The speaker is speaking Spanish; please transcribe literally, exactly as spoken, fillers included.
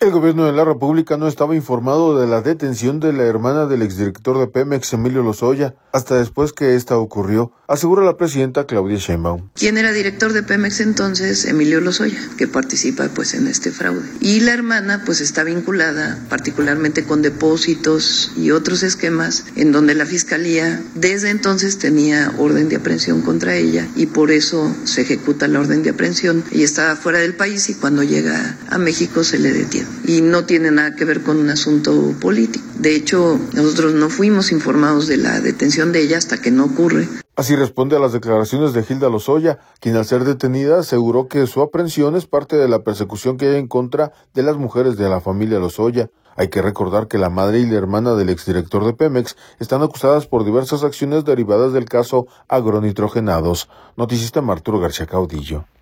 El gobierno de la República no estaba informado de la detención de la hermana del exdirector de Pemex, Emilio Lozoya, hasta después que esta ocurrió, asegura la presidenta Claudia Sheinbaum. ¿Quién era director de Pemex entonces? Emilio Lozoya, que participa pues en este fraude. Y la hermana pues está vinculada particularmente con depósitos y otros esquemas en donde la Fiscalía desde entonces tenía orden de aprehensión contra ella y por eso se ejecuta la orden de aprehensión. Ella estaba fuera del país y cuando llega a México se le detiene. Y no tiene nada que ver con un asunto político. De hecho, nosotros no fuimos informados de la detención de ella hasta que no ocurre. Así responde a las declaraciones de Hilda Lozoya, quien al ser detenida aseguró que su aprehensión es parte de la persecución que hay en contra de las mujeres de la familia Lozoya. Hay que recordar que la madre y la hermana del exdirector de Pemex están acusadas por diversas acciones derivadas del caso agronitrogenados. Noticista Arturo García Caudillo.